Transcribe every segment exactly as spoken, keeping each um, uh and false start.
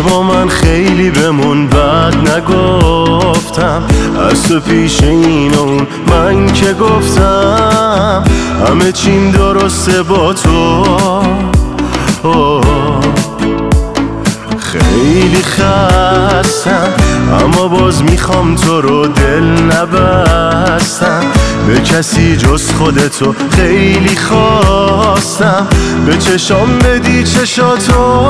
با من خیلی بمون بد نگفتم، از تو پیش این و اون من که گفتم همه چیم درسته با تو. خیلی خستم اما باز میخوام تو رو، دل نبستم به کسی جز خودتو، خیلی خواستم به چشام بدی چشاتو.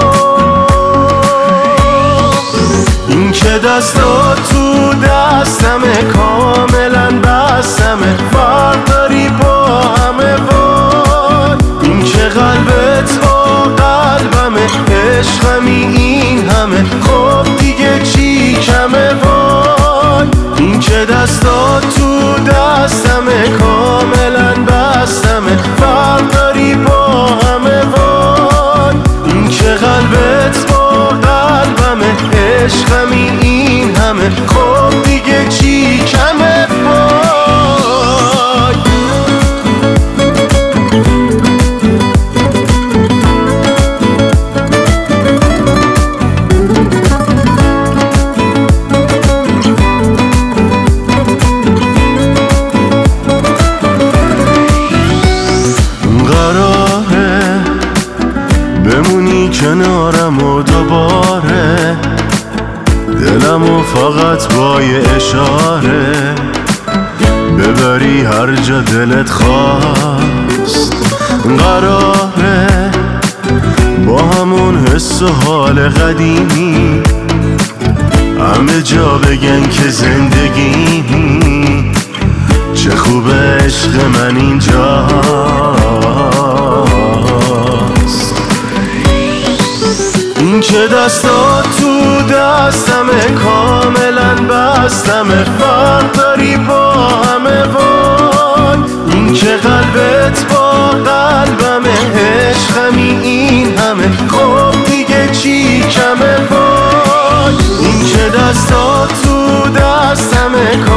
این که دستات تو دستمه کاملا بستمه، فرق داری با همه وای. این که قلبت با قلبمه، عشقمی این همه، خب دیگه چی کمه وای. این که دستات تو دستمه کاملا بستمه، فرق داری با همه وای. این که قلبت با قلبمه، عشقمی این همه، خب دیگه چی کمه وای. قراره بمونی کنارم و دوباره، دلمو فقط با یه اشاره ببری هر جا دلت خواست. قراره با همون حس و حال قدیمی همه جا بگن که زندگی چه خوبه، عشق من اینجاست. این که دستات تو دستمه کاملا بستمه، فرق داری با همه وای. این که قلبت با قلبمه، عشقمی این همه، خب دیگه چی کمه وای. این که دستات تو دستمه